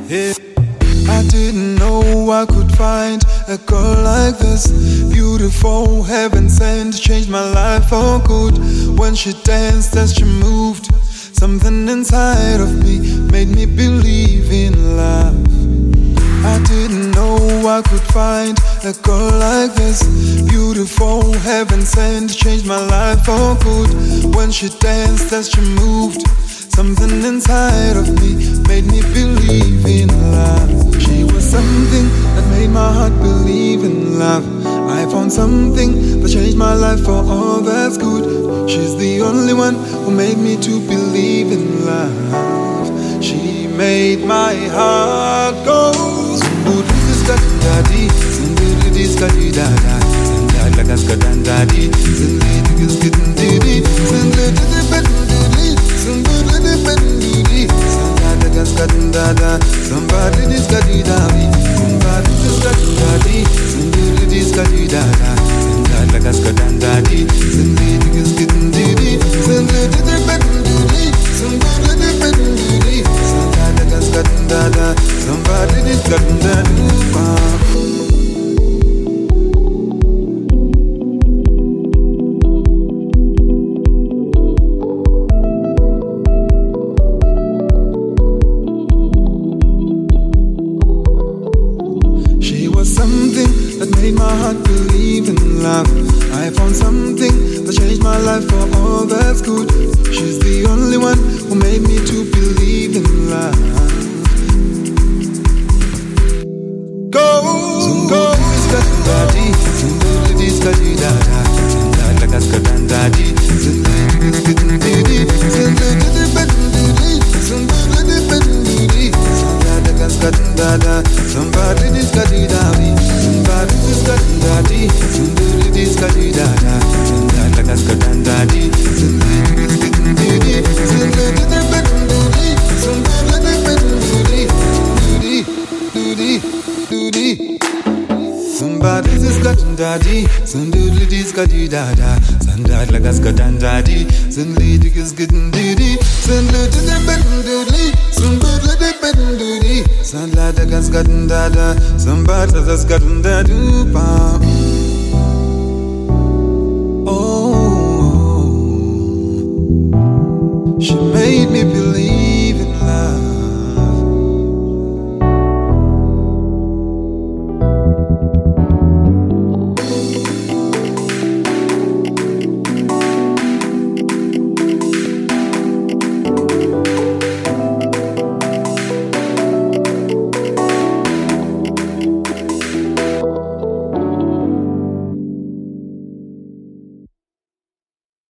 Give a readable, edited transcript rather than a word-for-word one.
Yeah. I didn't know I could find a girl like this. Beautiful, heaven sent, changed my life for good. When she danced as she moved, something inside of me made me believe in love. I didn't know I could find a girl like this. Beautiful, heaven sent, changed my life for good. When she danced as she moved, something inside of me made me believe in love. She was something that made my heart believe in love. I found something that changed my life for all that's good. She's the only one who made me to believe in love. She made my heart go. Daddy, she was something that made my heart believe in love. I found something that changed my life for all that's good. She's the only one who made me to believe in love. Somebody's daddy, somebody's daddy, dada, sandad like a scadan daddy, somebody is getting diddy, somebody sandad like a scadan dada, somebody has got daddy.